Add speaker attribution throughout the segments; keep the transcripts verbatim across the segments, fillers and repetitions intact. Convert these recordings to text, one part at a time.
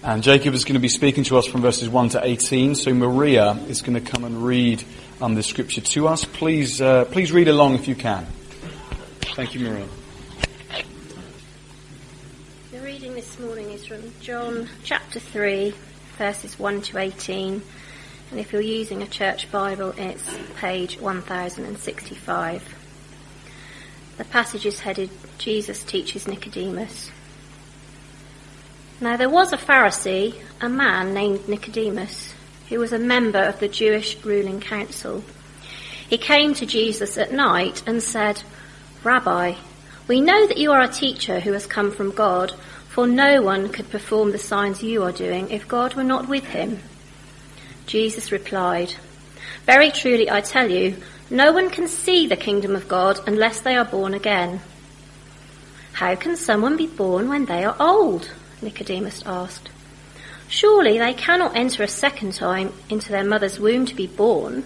Speaker 1: And Jacob is going to be speaking to us from verses one to eighteen. So Maria is going to come and read um, the scripture to us. Please, uh, please read along if you can. Thank you, Maria.
Speaker 2: The reading this morning is from John chapter three, verses one to eighteen. And if you're using a church Bible, it's page one thousand sixty-five. The passage is headed, Jesus teaches Nicodemus. Now there was a Pharisee, a man named Nicodemus, who was a member of the Jewish ruling council. He came to Jesus at night and said, "Rabbi, we know that you are a teacher who has come from God, for no one could perform the signs you are doing if God were not with him." Jesus replied, "Very truly I tell you, no one can see the kingdom of God unless they are born again." "How can someone be born when they are old?" Nicodemus asked. "Surely they cannot enter a second time into their mother's womb to be born."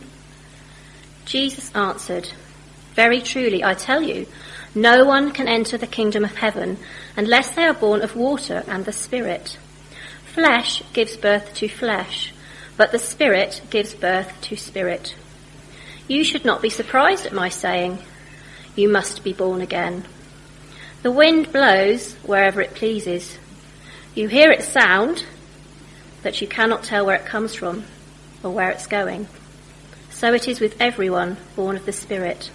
Speaker 2: Jesus answered, "Very truly I tell you, no one can enter the kingdom of heaven unless they are born of water and the Spirit. Flesh gives birth to flesh, but the Spirit gives birth to spirit. You should not be surprised at my saying, 'You must be born again.' The wind blows wherever it pleases. You hear its sound, but you cannot tell where it comes from or where it's going. So it is with everyone born of the Spirit."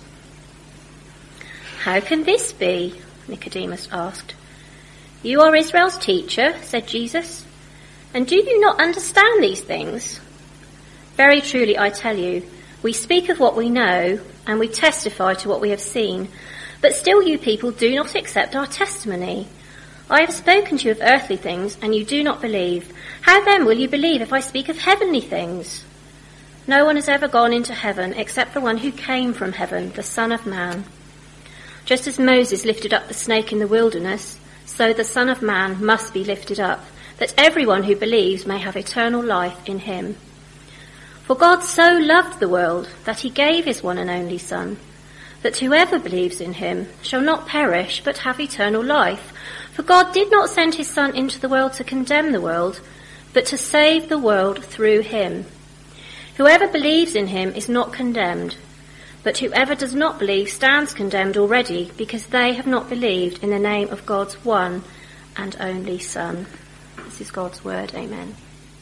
Speaker 2: "How can this be?" Nicodemus asked. "You are Israel's teacher," said Jesus, "and do you not understand these things? Very truly I tell you, we speak of what we know and we testify to what we have seen, but still you people do not accept our testimony. I have spoken to you of earthly things, and you do not believe. How then will you believe if I speak of heavenly things? No one has ever gone into heaven except the one who came from heaven, the Son of Man. Just as Moses lifted up the snake in the wilderness, so the Son of Man must be lifted up, that everyone who believes may have eternal life in him. For God so loved the world that he gave his one and only Son, that whoever believes in him shall not perish but have eternal life. For God did not send his Son into the world to condemn the world, but to save the world through him. Whoever believes in him is not condemned, but whoever does not believe stands condemned already, because they have not believed in the name of God's one and only Son." This is God's word. Amen.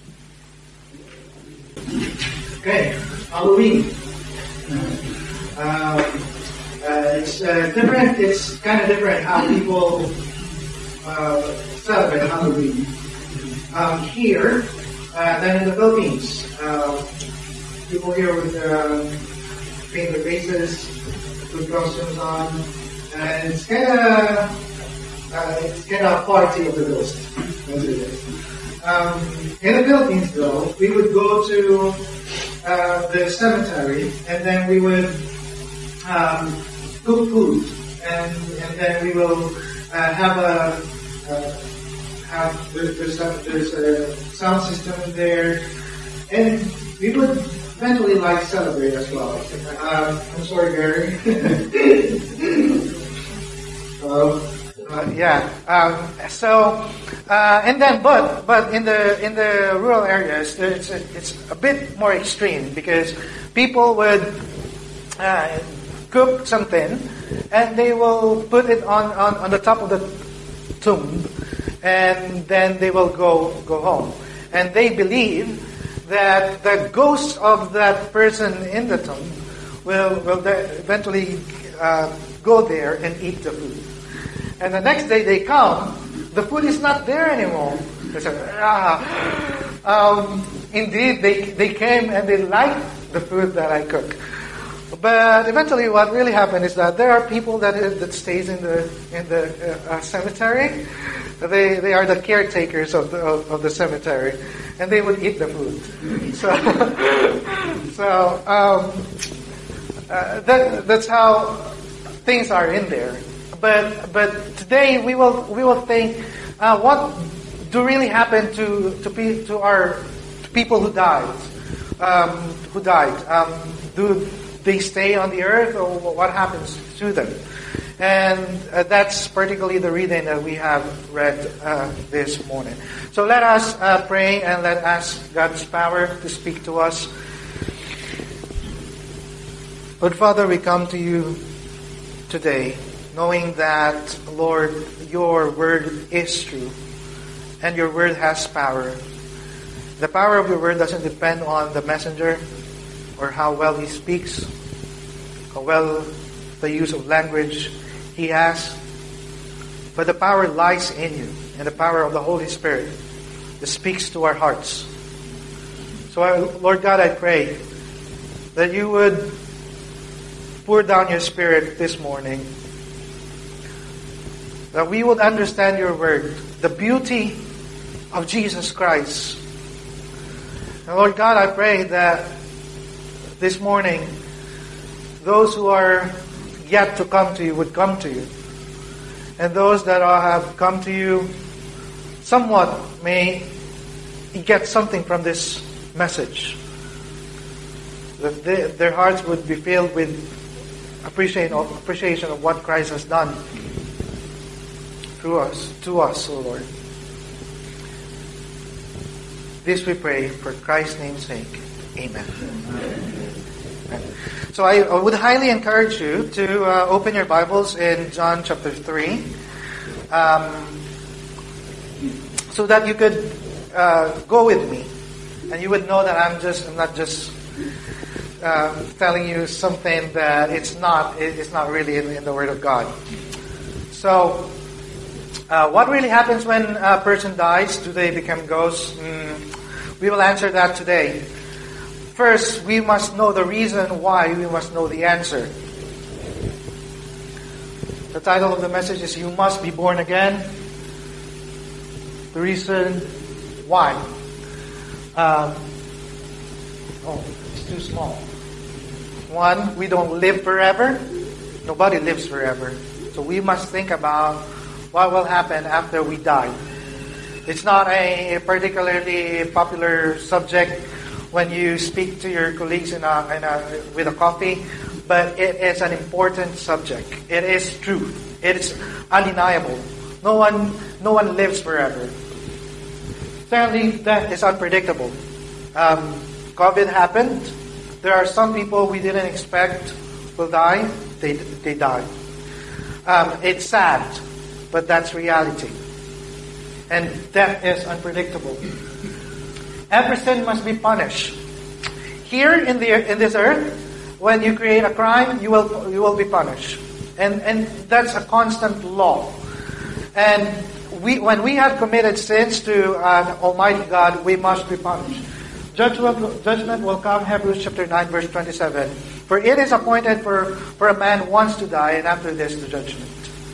Speaker 3: Okay, Halloween. Um, uh, it's uh, different. It's kind of different how people uh, celebrate Halloween um, here uh, than in the Philippines. Uh, people here with uh, paint their faces, put costumes on, and it's kind of uh, it's kind of a party of the ghost. That's what it is. Um, in the Philippines, though, we would go to uh, the cemetery, and then we would um, cook food, and and then we will uh, have a uh, have there's a, there's a sound system in there, and we would eventually like celebrate as well. Um, I'm sorry, Gary. uh, Uh, yeah. Um, so, uh, and then, but but in the in the rural areas, it's a, it's a bit more extreme because people would uh, cook something and they will put it on, on, on the top of the tomb, and then they will go go home, and they believe that the ghost of that person in the tomb will will eventually uh, go there and eat the food. And the next day they come, the food is not there anymore. They say, ah. Um, indeed, they they came and they liked the food that I cook. But eventually, what really happened is that there are people that that stays in the in the uh, cemetery. They they are the caretakers of the of, of the cemetery, and they would eat the food. So so um, uh, that that's how things are in there. But but today we will we will think uh, what do really happen to to, pe- to our to people who died um, who died um, do they stay on the earth, or what happens to them? And uh, that's particularly the reading that we have read uh, this morning. So let us uh, pray and let us ask God's power to speak to us. Lord Father, we come to you today knowing that, Lord, your word is true and your word has power. The power of your word doesn't depend on the messenger or how well he speaks, how well the use of language he has, but the power lies in you and the power of the Holy Spirit that speaks to our hearts. So, I, Lord God, I pray that you would pour down your Spirit this morning, that we would understand your word, the beauty of Jesus Christ. And Lord God, I pray that this morning, those who are yet to come to you would come to you. And those that are, have come to you somewhat may get something from this message. That they, their hearts would be filled with appreciation of, appreciation of what Christ has done through us, to us, O Lord. This we pray for Christ's name's sake. Amen. Amen. So I, I would highly encourage you to uh, open your Bibles in John chapter three, um, so that you could uh, go with me, and you would know that I'm just I'm not just uh, telling you something that it's not it's not really in, in the Word of God. So, uh, what really happens when a person dies? Do they become ghosts? Mm, we will answer that today. First, we must know the reason why. We must know the answer. The title of the message is You Must Be Born Again. The reason why. Um, oh, it's too small. One, we don't live forever. Nobody lives forever. So we must think about what will happen after we die. It's not a particularly popular subject when you speak to your colleagues in a, in a, with a coffee, but it is an important subject. It is truth. It is undeniable. No one, no one lives forever. Certainly, death is unpredictable. Um, COVID happened. There are some people we didn't expect will die. They they died. Um, it's sad, but that's reality. And death is unpredictable. Every sin must be punished. Here in the in this earth, when you create a crime, you will you will be punished, and and that's a constant law. And we when we have committed sins to uh, Almighty God, we must be punished. Judgment judgment will come. Hebrews chapter nine, verse twenty-seven. For it is appointed for for a man once to die, and after this the judgment.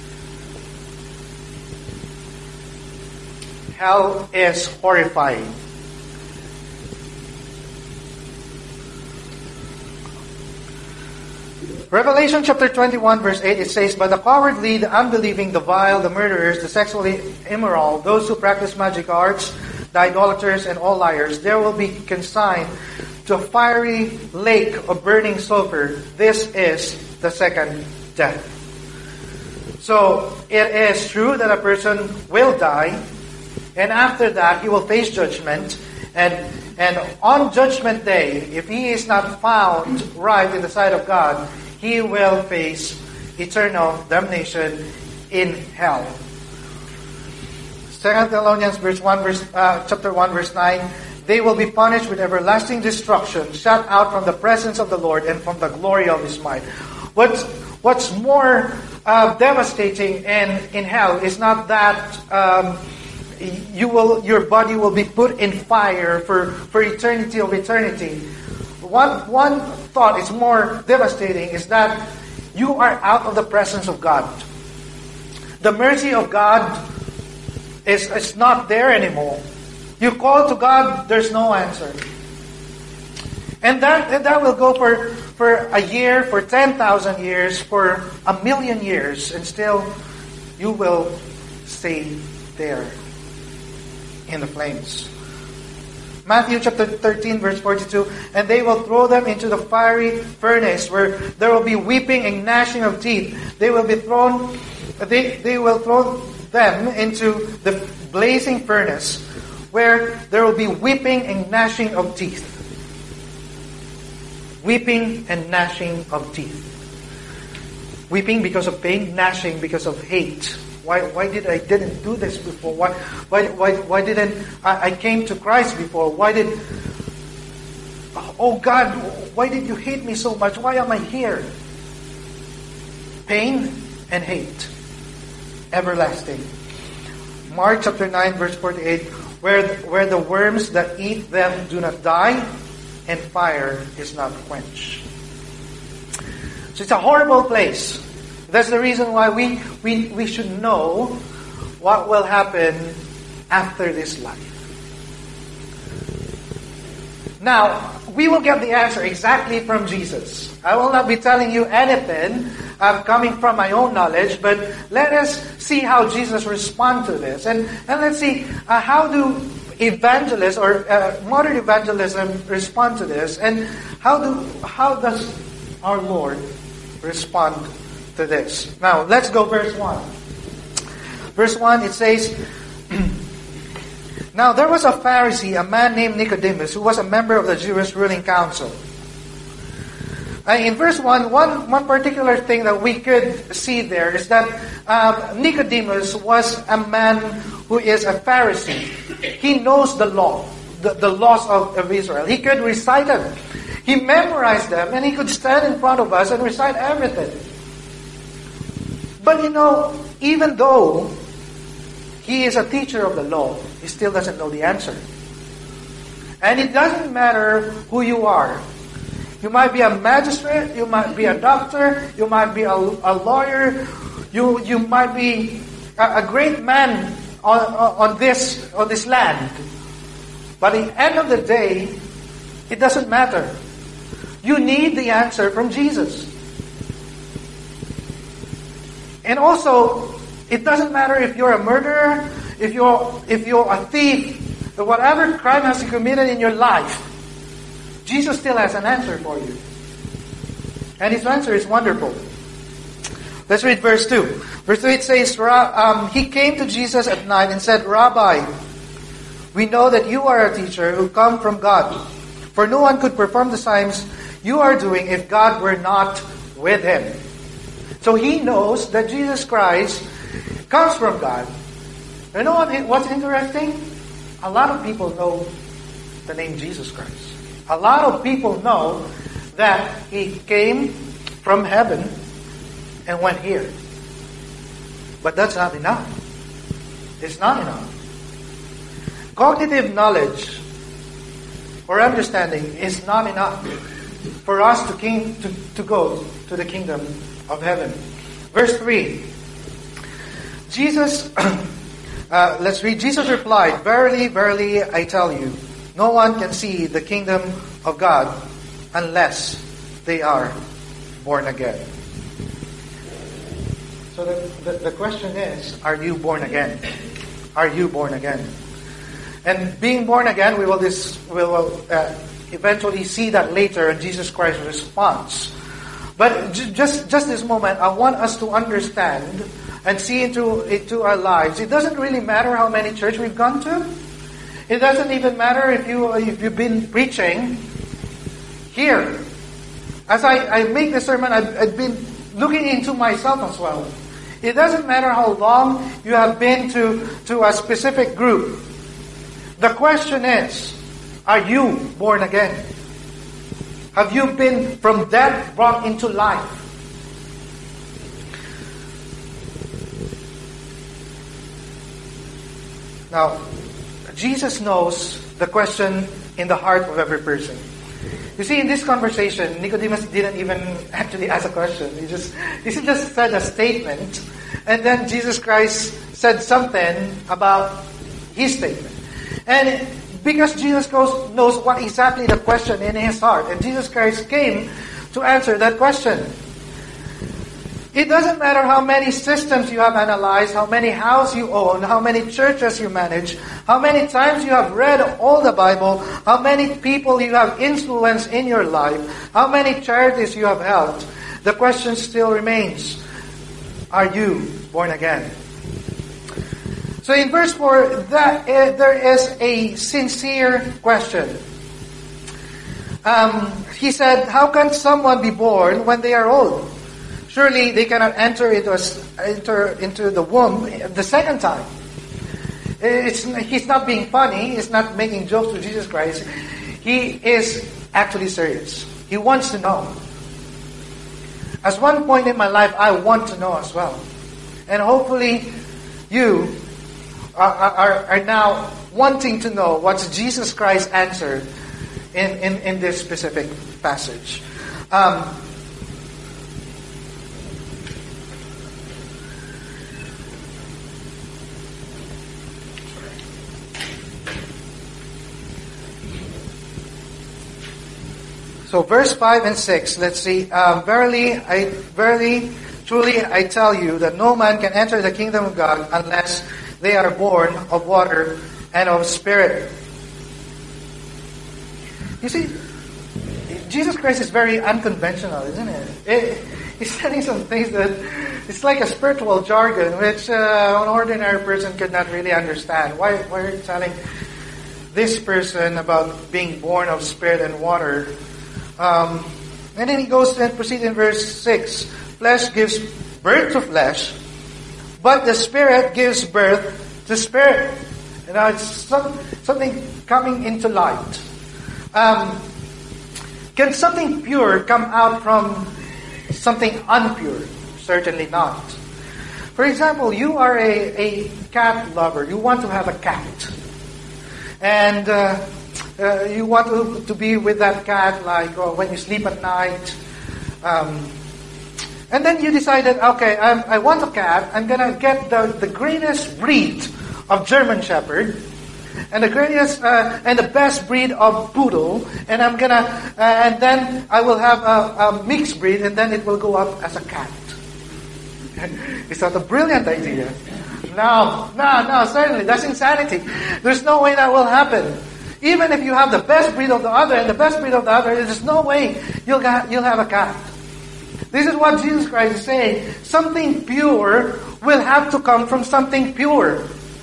Speaker 3: Hell is horrifying. Revelation chapter twenty-one, verse eight, it says, But the cowardly, the unbelieving, the vile, the murderers, the sexually immoral, those who practice magic arts, the idolaters, and all liars, there will be consigned to a fiery lake of burning sulfur. This is the second death. So, it is true that a person will die, and after that, he will face judgment. And and on Judgment Day, if he is not found right in the sight of God, he will face eternal damnation in hell. Second Thessalonians verse one, verse, uh, chapter one, verse nine, they will be punished with everlasting destruction, shut out from the presence of the Lord and from the glory of His might. What's what's more uh, devastating in in hell is not that um, you will your body will be put in fire for for eternity of eternity. One one thought is more devastating is that you are out of the presence of God. The mercy of God is, is not there anymore. You call to God, there's no answer. And that and that will go for, for a year, for ten thousand years, for a million years, and still you will stay there in the flames. Matthew chapter thirteen, verse forty-two, and they will throw them into the fiery furnace, where there will be weeping and gnashing of teeth. They will be thrown, they, they will throw them into the blazing furnace, where there will be weeping and gnashing of teeth. Weeping and gnashing of teeth. Weeping because of pain, gnashing because of hate. Why, why did I didn't do this before? Why, why, why, why didn't I, I came to Christ before? Why did, oh God, why did you hate me so much? Why am I here? Pain and hate. Everlasting. Mark chapter nine, verse forty-eight, where, where the worms that eat them do not die, and fire is not quenched. So it's a horrible place. That's the reason why we, we, we should know what will happen after this life. Now, we will get the answer exactly from Jesus. I will not be telling you anything uh, coming from my own knowledge, but let us see how Jesus responds to this. And, and let's see, uh, how do evangelists or uh, modern evangelism respond to this? And how do how does our Lord respond to this? Now, let's go verse one. Verse one, it says, Now there was a Pharisee, a man named Nicodemus, who was a member of the Jewish ruling council. And in verse one, one, one particular thing that we could see there is that um, Nicodemus was a man who is a Pharisee. He knows the law, the, the laws of, of Israel. He could recite them. He memorized them, and he could stand in front of us and recite everything. But you know, even though he is a teacher of the law, he still doesn't know the answer. And it doesn't matter who you are. You might be a magistrate, you might be a doctor, you might be a, a lawyer, you you might be a, a great man on, on this on this land. But at the end of the day, it doesn't matter. You need the answer from Jesus. And also, it doesn't matter if you're a murderer, if you're if you're a thief, or whatever crime has you committed in your life, Jesus still has an answer for you. And his answer is wonderful. Let's read verse two. Verse two, it says, um, He came to Jesus at night and said, Rabbi, we know that you are a teacher who come from God. For no one could perform the signs you are doing if God were not with him. So he knows that Jesus Christ comes from God. You know what, what's interesting? A lot of people know the name Jesus Christ. A lot of people know that he came from heaven and went here. But that's not enough. It's not enough. Cognitive knowledge or understanding is not enough for us to, king, to, to go to the kingdom of heaven. Verse three. Jesus, uh, let's read. Jesus replied, Verily, verily, I tell you, no one can see the kingdom of God unless they are born again. So the, the, the question is, are you born again? Are you born again? And being born again, we will, this, we will uh, eventually see that later in Jesus Christ's response. But j- just, just this moment, I want us to understand and see into, into our lives. It doesn't really matter how many church we've gone to. It doesn't even matter if, you, if you've been preaching here. As I, I make the sermon, I've, I've been looking into myself as well. It doesn't matter how long you have been to, to a specific group. The question is, are you born again? Have you been from death brought into life? Now, Jesus knows the question in the heart of every person. You see, in this conversation, Nicodemus didn't even actually ask a question. He just he just said a statement, and then Jesus Christ said something about his statement. And because Jesus knows what exactly the question in his heart, and Jesus Christ came to answer that question. It doesn't matter how many systems you have analyzed, how many houses you own, how many churches you manage, how many times you have read all the Bible, how many people you have influenced in your life, how many charities you have helped. The question still remains, are you born again? So in verse four, that, uh, there is a sincere question. Um, he said, how can someone be born when they are old? Surely they cannot enter into, a, enter into the womb the second time. It's, he's not being funny. He's not making jokes to Jesus Christ. He is actually serious. He wants to know. At one point in my life, I want to know as well. And hopefully you are, are, are now wanting to know what Jesus Christ answered in, in, in this specific passage. Um, So verse five and six, let's see. Um, verily, I, verily, truly, I tell you that no man can enter the kingdom of God unless they are born of water and of spirit. You see, Jesus Christ is very unconventional, isn't it? it he's saying some things that it's like a spiritual jargon, which uh, an ordinary person could not really understand. Why, why are you telling this person about being born of spirit and water? Um, and then he goes and proceeds in verse six. Flesh gives birth to flesh, but the Spirit gives birth to spirit. You know, it's some, something coming into light. Um, can something pure come out from something unpure? Certainly not. For example, you are a, a cat lover. You want to have a cat. And uh, Uh, you want to, to be with that cat, like oh, when you sleep at night. Um, and then you decided, okay, I'm, I want a cat. I'm going to get the, the greatest breed of German Shepherd. And the greatest uh, and the best breed of Poodle. And I'm going to, uh, and then I will have a, a mixed breed, and then it will go up as a cat. Is that a brilliant idea? No, no, no, certainly. That's insanity. There's no way that will happen. Even if you have the best breed of the other and the best breed of the other, there's no way you'll get, you'll have a cat. This is what Jesus Christ is saying. Something pure will have to come from something pure.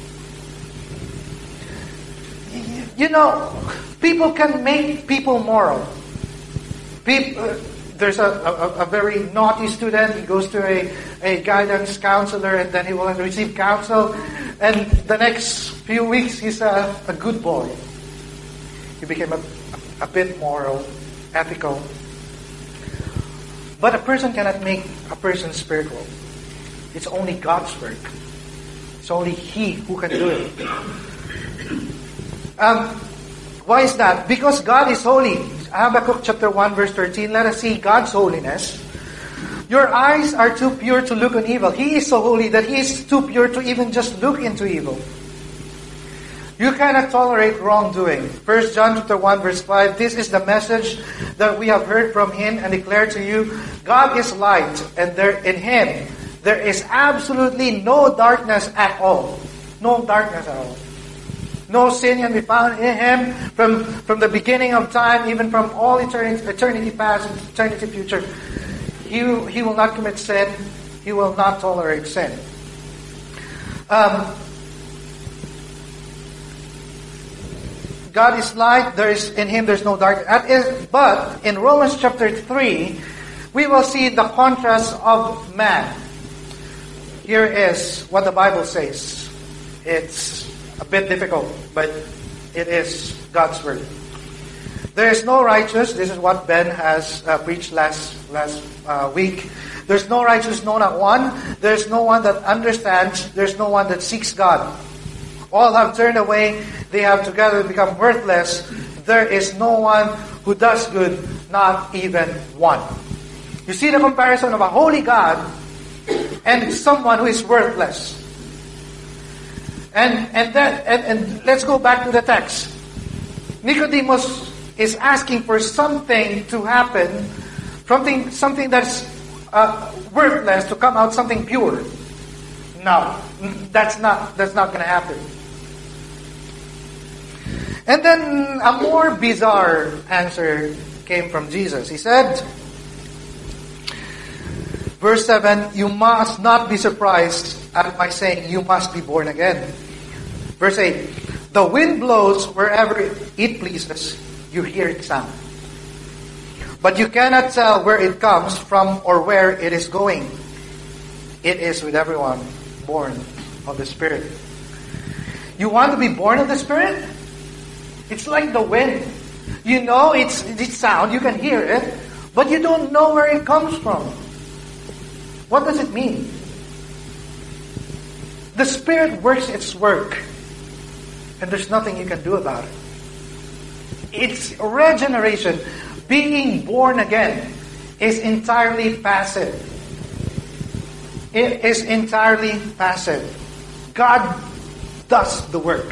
Speaker 3: You know, people can make people moral. People, uh, there's a, a, a very naughty student. He goes to a, a guidance counselor, and then he will receive counsel. And the next few weeks, he's a, a good boy. He became a, a bit moral, ethical. But a person cannot make a person spiritual. It's only God's work. It's only He who can do it. Um, why is that? Because God is holy. Habakkuk chapter one verse thirteen, let us see God's holiness. Your eyes are too pure to look on evil. He is so holy that He is too pure to even just look into evil. You cannot tolerate wrongdoing. First John chapter one verse five, this is the message that we have heard from Him and declare to you. God is light, and there in Him there is absolutely no darkness at all. No darkness at all. No sin can be found in Him from, from the beginning of time, even from all eternity, eternity past and eternity future. He, he will not commit sin. He will not tolerate sin. Um, God is light, there is in Him there's no darkness. But in Romans chapter three, we will see the contrast of man. Here is what the Bible says. It's a bit difficult, but it is God's word. There is no righteous. This is what Ben has uh, preached last last uh, week. There's no righteous, no not one. There's no one that understands. There's no one that seeks God. All have turned away. They have together become worthless. There is no one who does good, not even one. You see the comparison of a holy God and someone who is worthless. And and that and, and let's go back to the text. Nicodemus is asking for something to happen, something something that's uh, worthless to come out something pure. No, that's not, that's not going to happen. And then a more bizarre answer came from Jesus. He said, verse seven, you must not be surprised at my saying you must be born again. Verse eight, the wind blows wherever it pleases. You hear its sound. But you cannot tell where it comes from or where it is going. It is with everyone born of the Spirit. You want to be born of the Spirit? It's like the wind. You know it's its sound, you can hear it, but you don't know where it comes from. What does it mean? The Spirit works its work, and there's nothing you can do about it. It's regeneration. Being born again is entirely passive. It is entirely passive. God does the work.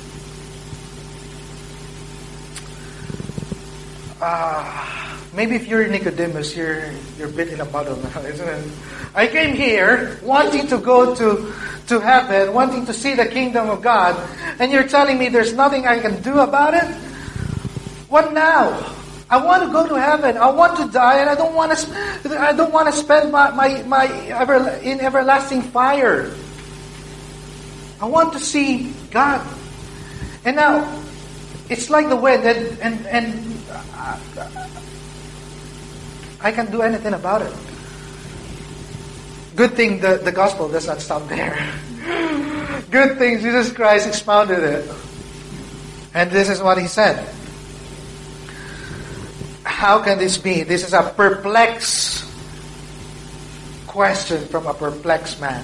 Speaker 3: Uh, maybe if you're Nicodemus, you're you're a bit in a muddle now, isn't it? I came here wanting to go to, to heaven, wanting to see the kingdom of God, and you're telling me there's nothing I can do about it? What now? I want to go to heaven. I want to die, and I don't want to. I don't want to spend my my, my ever in everlasting fire. I want to see God. And now, it's like the wind, and and and I can't do anything about it. Good thing the the gospel does not stop there. Good thing Jesus Christ expounded it, and this is what he said. How can this be? This is a perplexed question from a perplexed man.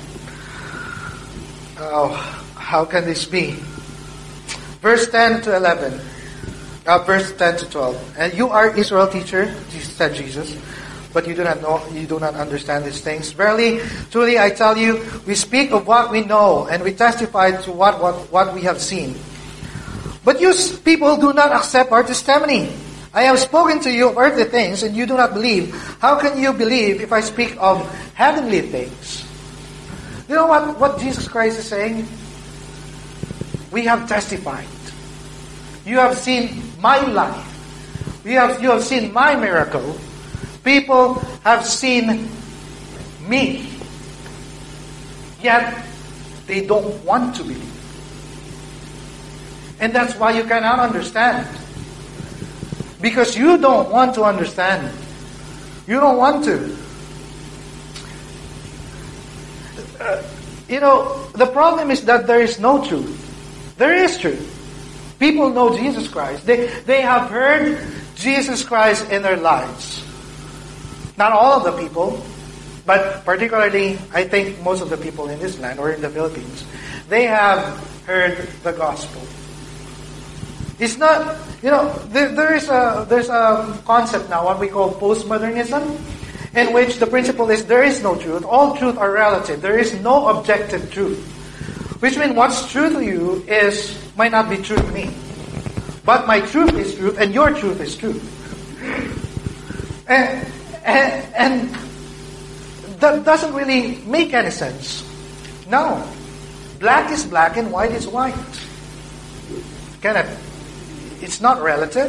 Speaker 3: Oh, how can this be? Verse ten to eleven. Uh, verse ten to twelve. And you are Israel teacher, said Jesus, but you do not know, you do not understand these things. Verily, truly I tell you, we speak of what we know, and we testify to what, what, what we have seen. But you people do not accept our testimony. I have spoken to you of earthly things, and you do not believe. How can you believe if I speak of heavenly things? You know what, what Jesus Christ is saying? We have testified. You have seen my life. You have, you have seen my miracle. People have seen me. Yet, they don't want to believe. And that's why you cannot understand. Because you don't want to understand. You don't want to. Uh, you know, the problem is that there is no truth. There is truth. People know Jesus Christ. They, they have heard Jesus Christ in their lives. Not all of the people, but particularly, I think most of the people in this land or in the Philippines, they have heard the gospel. It's not, you know, there, there is a there's a concept now, what we call postmodernism, in which the principle is there is no truth. All truth are relative. There is no objective truth. Which means what's true to you is might not be true to me. But my truth is truth, and your truth is truth. And, and, and that doesn't really make any sense. No. Black is black and white is white. Can it? It's not relative.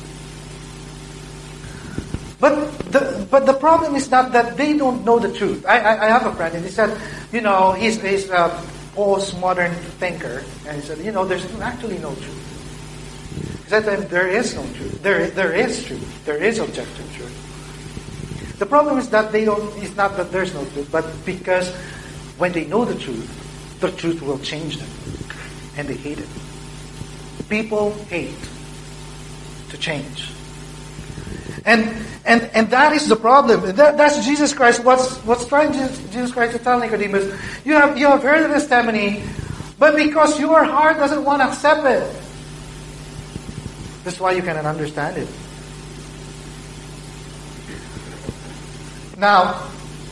Speaker 3: But the but the problem is not that they don't know the truth. I I, I have a friend and he said, you know, he's he's a postmodern thinker, and he said, you know, there's actually no truth. He said that there is no truth. There there is truth. There is objective truth. The problem is that they don't. It's not that there's no truth, but because when they know the truth, the truth will change them, and they hate it. People hate to change. And and and that is the problem. That, that's Jesus Christ. What's what's trying Jesus Christ to tell Nicodemus? You have you have heard the testimony, but because your heart doesn't want to accept it, that's why you cannot understand it. Now,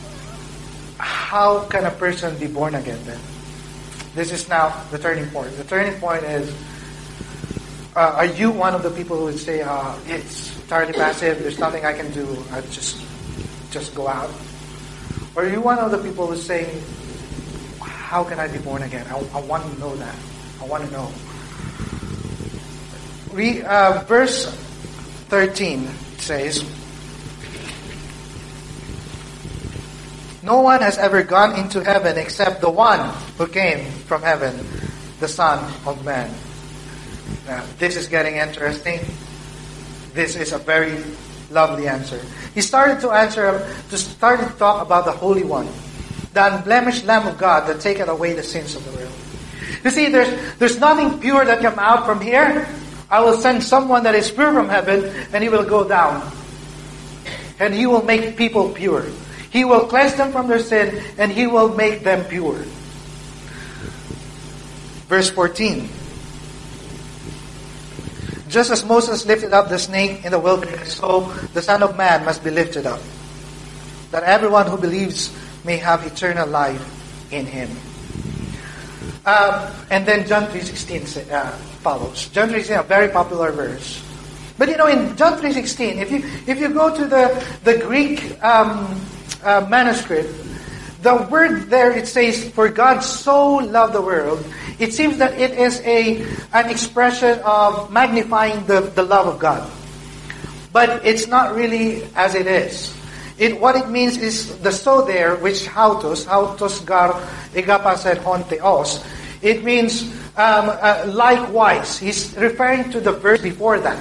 Speaker 3: how can a person be born again then? This is now the turning point. The turning point is: uh, are you one of the people who would say, uh, "It's entirely passive. There's nothing I can do. I just, just go out"? Or are you one of the people who's saying, how can I be born again? I, I want to know that. I want to know. We, uh, verse thirteen says, no one has ever gone into heaven except the one who came from heaven, the Son of Man. Now, this is getting interesting. This is a very lovely answer. He started to answer, to start to talk about the Holy One, the unblemished Lamb of God that taketh away the sins of the world. You see, there's there's nothing pure that come out from here. I will send someone that is pure from heaven, and he will go down. And he will make people pure. He will cleanse them from their sin, and he will make them pure. Verse fourteen. Just as Moses lifted up the snake in the wilderness, so the Son of Man must be lifted up, that everyone who believes may have eternal life in him. Um, and then John three sixteen uh, follows. John three sixteen, a very popular verse. But you know, in John three sixteen, if you if you go to the the Greek um, uh, manuscript, the word there it says, "For God so loved the world." It seems that it is a an expression of magnifying the, the love of God, but it's not really as it is. It what it means is the so there, which hautos, hautos gar egapasen hon theos. It means um, uh, likewise. He's referring to the verse before that.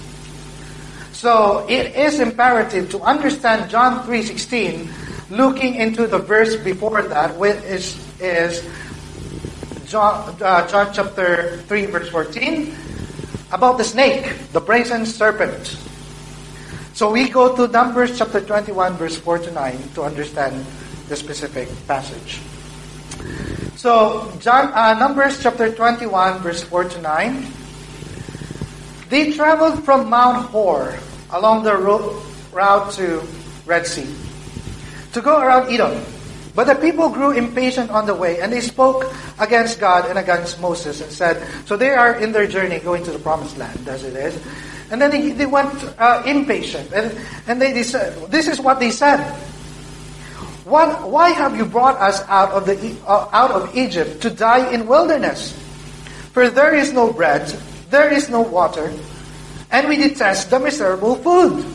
Speaker 3: So it is imperative to understand John three sixteen, looking into the verse before that, which is is John, uh, John chapter three verse fourteen, about the snake, the brazen serpent. So we go to Numbers chapter twenty-one, verse four to nine to understand the specific passage. So John, uh, Numbers chapter twenty-one, verse four to nine. They traveled from Mount Hor along the ro- route to Red Sea to go around Edom. But the people grew impatient on the way, and they spoke against God and against Moses and said, so they are in their journey going to the promised land, as it is. And then they, they went uh, impatient. And, and they, they said, this is what they said. What, why have you brought us out of, the, uh, out of Egypt to die in wilderness? For there is no bread, there is no water, and we detest the miserable food.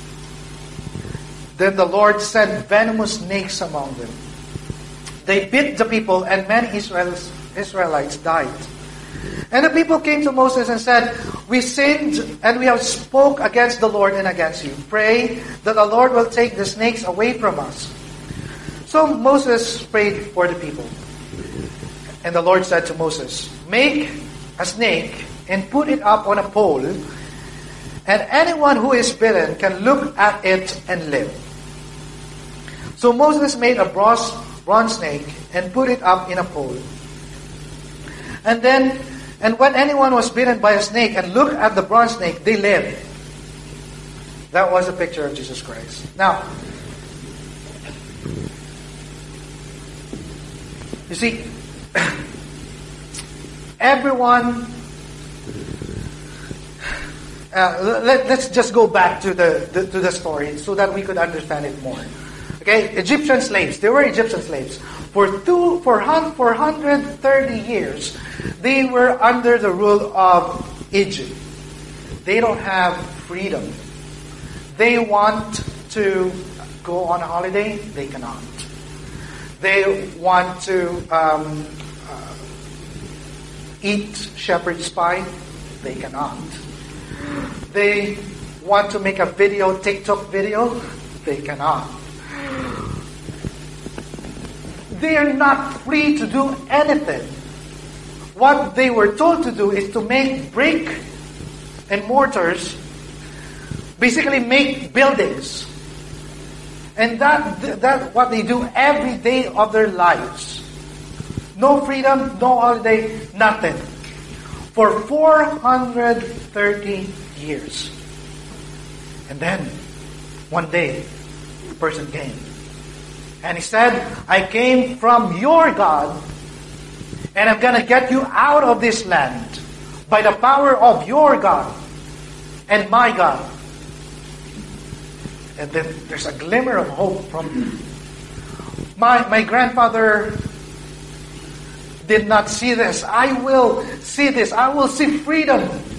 Speaker 3: Then the Lord sent venomous snakes among them. They bit the people, and many Israelis, Israelites died. And the people came to Moses and said, we sinned, and we have spoke against the Lord and against you. Pray that the Lord will take the snakes away from us. So Moses prayed for the people. And the Lord said to Moses, make a snake and put it up on a pole, and anyone who is bitten can look at it and live. So Moses made a bronze, bronze snake and put it up in a pole. And then, and when anyone was bitten by a snake and looked at the bronze snake, they lived. That was a picture of Jesus Christ. Now, you see, everyone, uh, let, let's just go back to the, the to the story so that we could understand it more. Okay, Egyptian slaves. They were Egyptian slaves. For two, for four hundred thirty years, they were under the rule of Egypt. They don't have freedom. They want to go on a holiday. They cannot. They want to um, uh, eat shepherd's pie. They cannot. They want to make a video, TikTok video. They cannot. They are not free to do anything. What they were told to do is to make brick and mortars, basically make buildings. And that that's what they do every day of their lives. No freedom, no holiday, nothing. For four hundred thirty years. And then, one day, a person came. And he said, I came from your God, and I'm going to get you out of this land by the power of your God and my God. And then there's a glimmer of hope from him. My, my grandfather did not see this. I will see this. I will see freedom.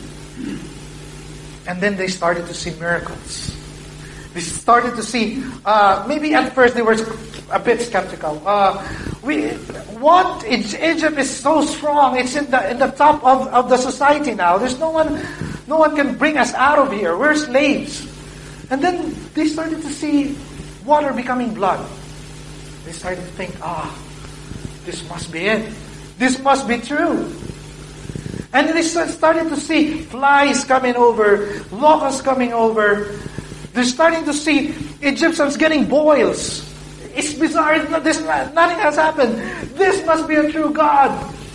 Speaker 3: And then they started to see miracles. They started to see, uh, maybe at first they were a bit skeptical. Uh, we, what? Egypt is so strong. It's in the in the top of, of the society now. There's no one, no one can bring us out of here. We're slaves. And then they started to see water becoming blood. They started to think, ah, this must be it. This must be true. And they started to see flies coming over, locusts coming over. They're starting to see Egyptians getting boils. It's bizarre. This, nothing has happened. This must be a true God.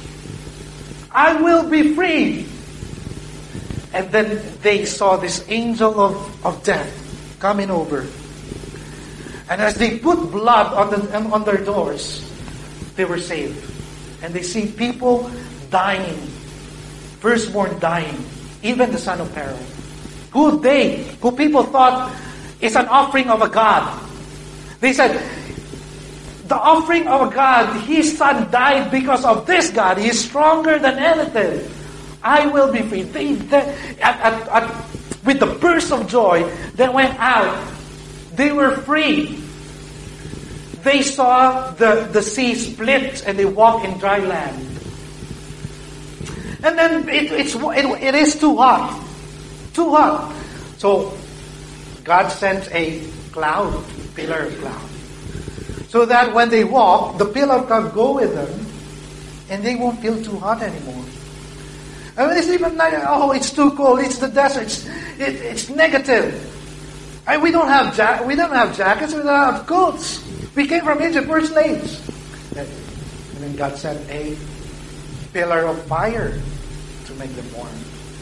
Speaker 3: I will be free. And then they saw this angel of, of death coming over. And as they put blood on, the, on their doors, they were saved. And they see people dying. Firstborn dying. Even the son of Pharaoh. Who they, who people thought is an offering of a God. They said, the offering of a God, his son died because of this God. He is stronger than anything. I will be free. They, they, at, at, at, with the burst of joy, they went out. They were free. They saw the, the sea split and they walked in dry land. And then it, it's, it, it is too hot. Too hot. So God sent a cloud, pillar of cloud. So that when they walk, the pillar of cloud go with them and they won't feel too hot anymore. I mean, it's even like, oh, it's too cold, it's the desert, it's, it, it's negative. I, we don't have ja- we don't have jackets, we don't have coats. We came from Egypt, we're slaves. And then God sent a pillar of fire to make them warm.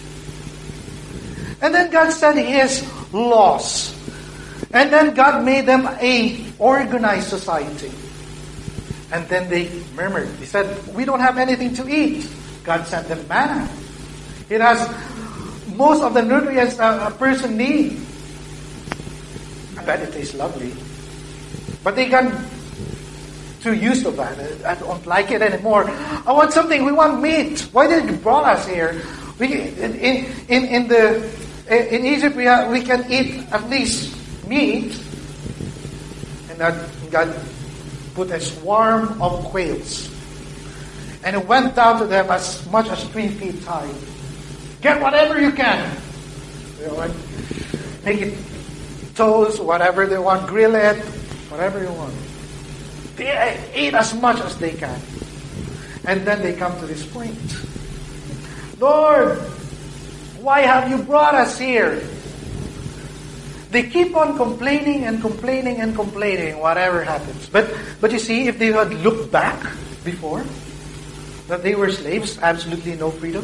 Speaker 3: And then God sent His laws. And then God made them a organized society. And then they murmured. They said, we don't have anything to eat. God sent them manna. It has most of the nutrients a person needs. I bet it tastes lovely. But they got too used to that. I don't like it anymore. I want something. We want meat. Why did you brought us here? We in in, in the in Egypt we have, we can eat at least meat. And that God put a swarm of quails. And it went down to them as much as three feet high. Get whatever you can. You know, like, make it toast, whatever they want, grill it, whatever you want. They eat as much as they can. And then they come to this point. Lord, why have you brought us here? They keep on complaining and complaining and complaining, whatever happens. But but you see, if they had looked back before, that they were slaves, absolutely no freedom.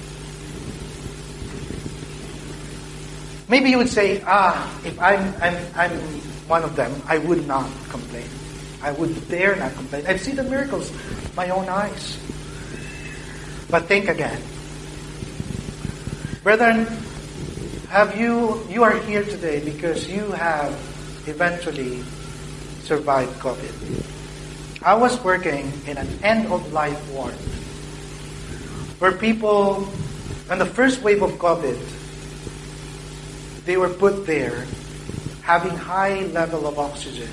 Speaker 3: Maybe you would say, ah, if I'm, I'm, I'm one of them, I would not complain. I would dare not complain. I've seen the miracles with my own eyes. But think again. Brethren, have you, you are here today because you have eventually survived COVID. I was working in an end-of-life ward where people, on the first wave of COVID, they were put there having high level of oxygen.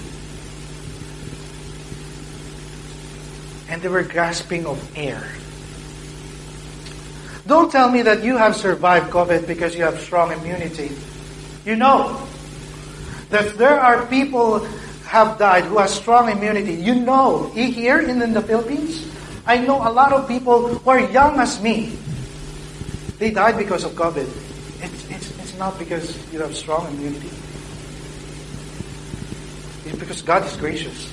Speaker 3: And they were gasping of air. Don't tell me that you have survived COVID because you have strong immunity. You know that there are people have died who have strong immunity. You know, here in, in the Philippines, I know a lot of people who are young as me. They died because of COVID. It's, it's, it's not because you have strong immunity. It's because God is gracious.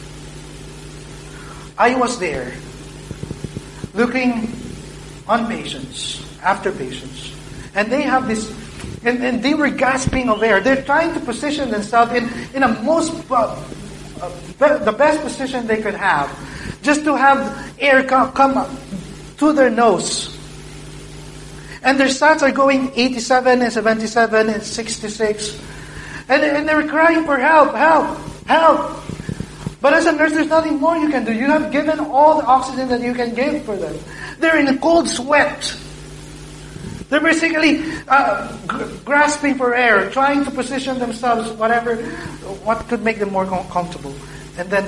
Speaker 3: I was there looking on patients, after patients. And they have this, and, and they were gasping of air. They're trying to position themselves in, in a most, uh, uh, the best position they could have. Just to have air come, come up to their nose. And their stats are going eighty-seven and seventy-seven and sixty-six. And, and they're crying for help, help, help. But as a nurse, there's nothing more you can do. You have given all the oxygen that you can give for them. They're in a cold sweat. They're basically uh, g- grasping for air, trying to position themselves, whatever, what could make them more com- comfortable. And then,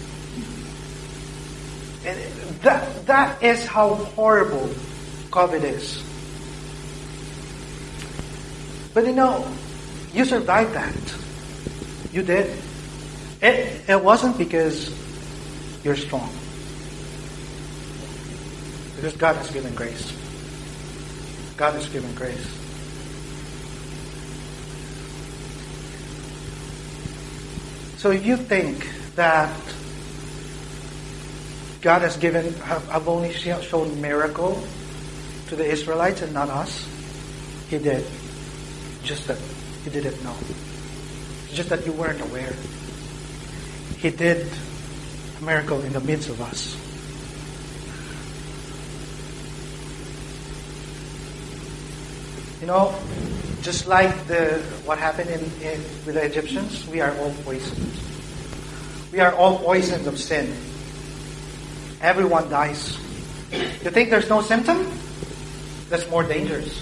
Speaker 3: and that that is how horrible COVID is. But you know, you survived that. You did. It, it wasn't because you're strong. Because God has given grace. God has given grace. So if you think that God has given, have, have only shown miracle to the Israelites and not us, He did. Just that you didn't know. Just that you weren't aware. He did a miracle in the midst of us. You know, just like the what happened in, in with the Egyptians, we are all poisoned. We are all poisoned of sin. Everyone dies. You think there's no symptom? That's more dangerous.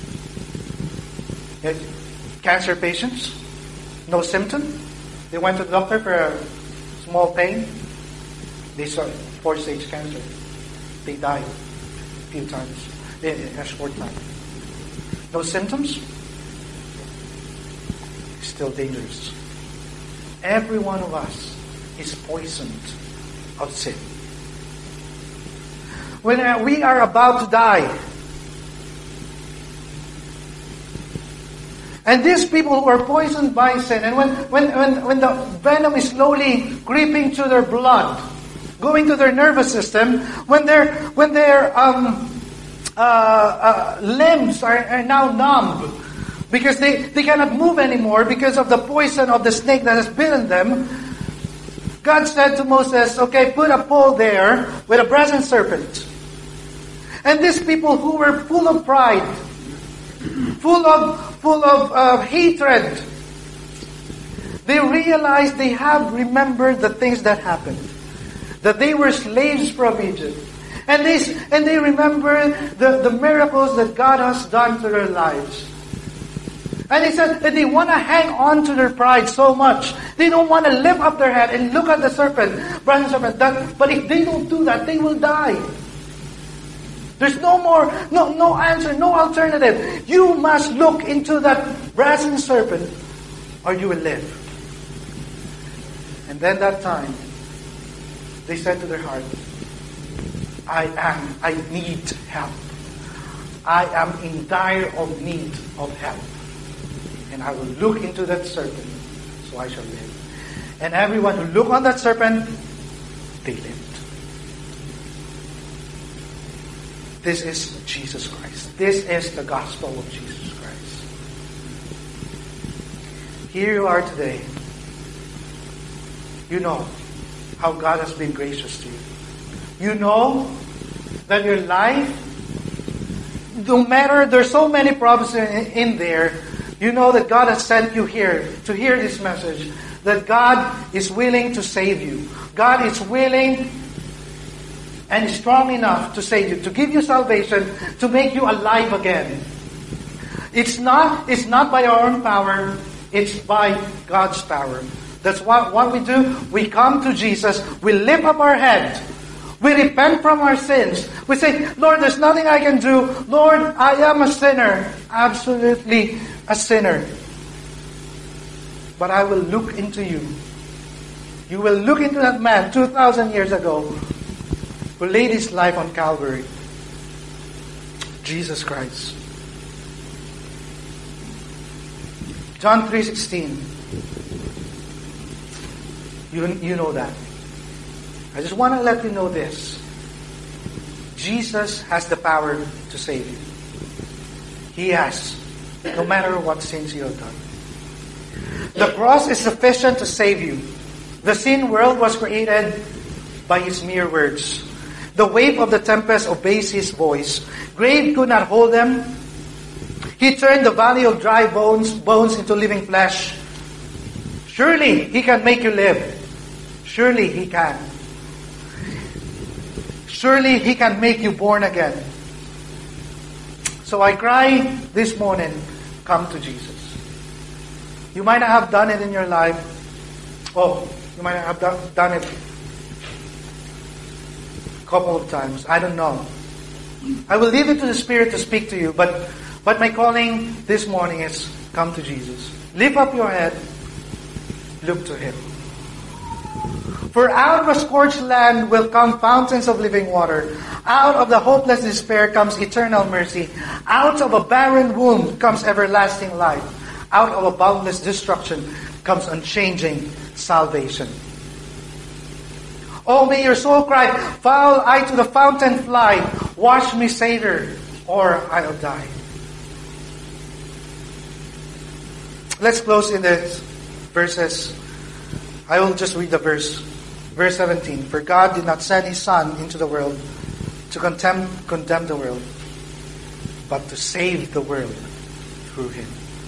Speaker 3: Cancer patients, no symptom. They went to the doctor for a small pain. They saw four-stage cancer. They died a few times in a short time. No symptoms? Still dangerous. Every one of us is poisoned of sin. When we are about to die, and these people who are poisoned by sin, and when, when, when, when the venom is slowly creeping to their blood, going to their nervous system, when their when their um, uh, uh, limbs are, are now numb, because they, they cannot move anymore because of the poison of the snake that has bitten them, God said to Moses, okay, put a pole there with a brazen serpent. And these people who were full of pride, full of full of uh, hatred, they realized they have remembered the things that happened, that they were slaves from Egypt, and they and they remember the, the miracles that God has done to their lives. And they said that they want to hang on to their pride so much. They don't want to lift up their head and look at the serpent, brazen serpent. That, but if they don't do that, they will die. There's no more, no, no answer, no alternative. You must look into that brazen serpent, or you will live. And then that time, they said to their heart, I am, I need help. I am in dire of need of help. And I will look into that serpent, so I shall live. And everyone who looked on that serpent, they lived. This is Jesus Christ. This is the gospel of Jesus Christ. Here you are today. You know how God has been gracious to you. You know that your life, no matter, there's so many problems in, in there, you know that God has sent you here to hear this message. That God is willing to save you. God is willing and strong enough to save you, to give you salvation, to make you alive again. It's not, it's not by our own power, it's by God's power. That's what, what we do. We come to Jesus, we lift up our head, we repent from our sins. We say, Lord, there's nothing I can do. Lord, I am a sinner. Absolutely a sinner. But I will look into you. You will look into that man two thousand years ago who laid his life on Calvary. Jesus Christ. John three sixteen. You, you know that. I just want to let you know this. Jesus has the power to save you. He has. No matter what sins you have done. The cross is sufficient to save you. The sin world was created by His mere words. The wave of the tempest obeys His voice. Grave could not hold them. He turned the valley of dry bones, bones into living flesh. Surely He can make you live. Surely He can. Surely He can make you born again. So I cry this morning, come to Jesus. You might not have done it in your life. Oh, you might not have done, done it a couple of times. I don't know. I will leave it to the Spirit to speak to you. But, but my calling this morning is come to Jesus. Lift up your head. Look to Him. For out of a scorched land will come fountains of living water. Out of the hopeless despair comes eternal mercy. Out of a barren womb comes everlasting life. Out of a boundless destruction comes unchanging salvation. Oh, may your soul cry, foul I to the fountain fly. Wash me, Savior, or I'll die. Let's close in the verses. I will just read the verse. Verse seventeen. For God did not send His Son into the world to condemn, condemn the world, but to save the world through Him.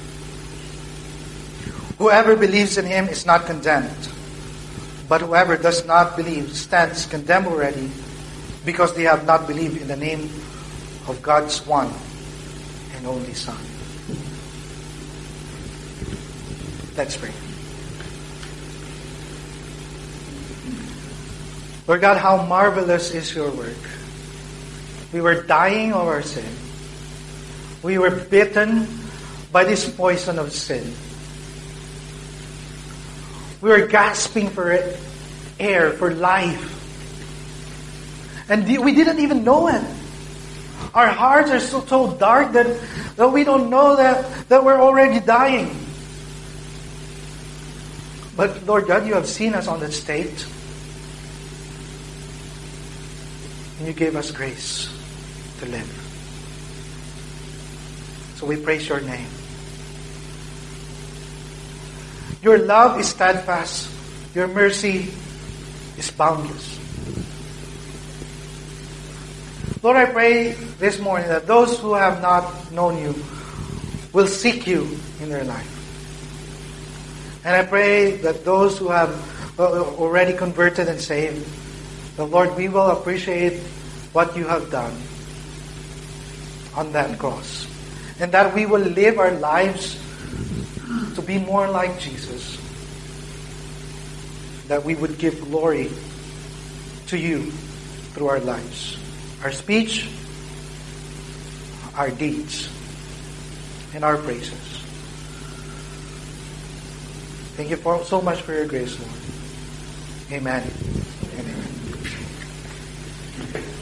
Speaker 3: Whoever believes in Him is not condemned, but whoever does not believe stands condemned already, because they have not believed in the name of God's one and only Son. Let's pray. Lord God, how marvelous is your work. We were dying of our sin. We were bitten by this poison of sin. We were gasping for it, air, for life. And we didn't even know it. Our hearts are so, so dark that, that we don't know that, that we're already dying. But Lord God, you have seen us on that state. And you gave us grace to live. So we praise your name. Your love is steadfast. Your mercy is boundless. Lord, I pray this morning that those who have not known you will seek you in their life. And I pray that those who have already converted and saved, the Lord, we will appreciate what you have done on that cross. And that we will live our lives to be more like Jesus. That we would give glory to you through our lives. Our speech, our deeds, and our praises. Thank you for, so much for your grace, Lord. Amen. Amen.